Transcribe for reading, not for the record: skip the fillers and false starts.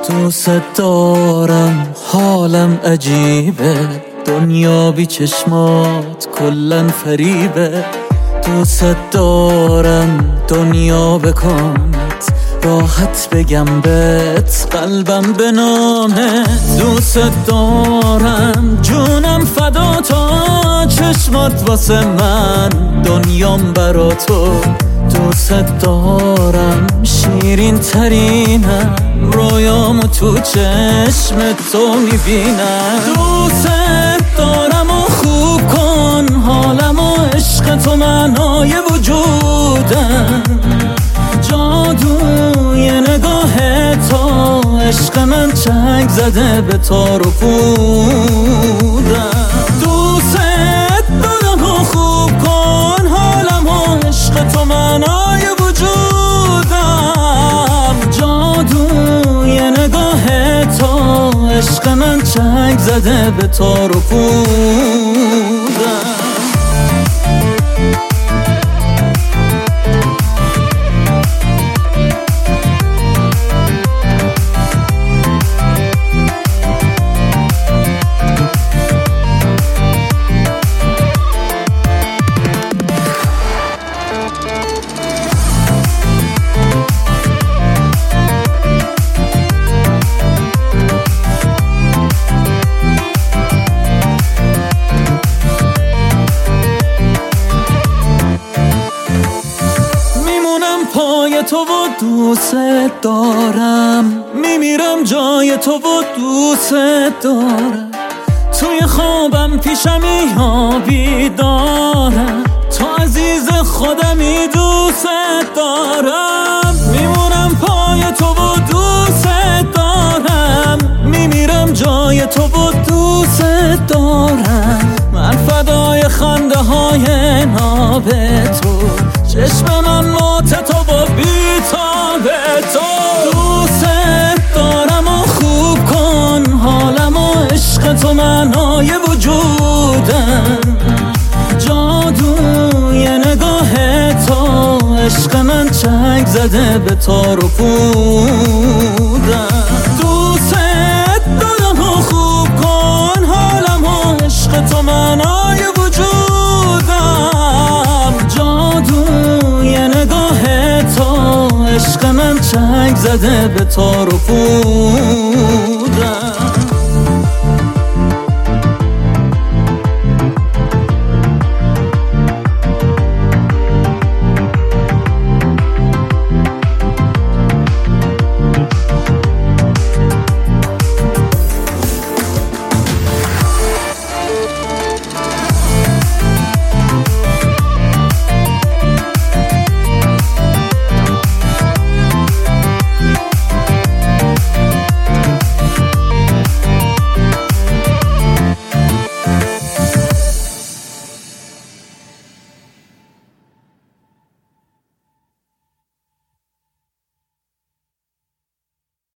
دوست دارم، حالم عجیبه، دنیا بی چشمات کلن فریبه. دوست دارم دنیا بکنت، راحت بگم بهت قلبم به نامت. دوست دارم جونم فدا تا چشمات واسه من، دنیام برا تو. دوست دارم شیرین ترینم، رویامو تو چشم تو میبینم. دوست دارم و خوب کن حالم و عشق تو معنای وجودم. جادوی نگاه تو عشق من چنگ زده به تار و پودم. دوست دارم و خوب کن حالم و عشق تو معنای وجودم. جادوی نگاه تو عشق من چنگ زده به تار و پودم. پای تو و دوست دارم، میمیرم جای تو و دوست دارم. توی خوابم پیشمی یا بیدارم، تو عزیز خودمی دوست دارم. میمونم پای تو و دوست دارم، میمیرم جای تو و دوست دارم. من فدای خنده های ناب تو، چشم من مات تو با بیتاب تو. دوست دارم و خوب کن حالم و عشق تو معنای وجودم. جادوی نگاه تو عشق من چنگ زده به تار و پودم. دوست دارم و خوب کن حالم و عشق تو معنای وجودم. جادوی نگاه تو عشق من چنگ زده به تار و پود.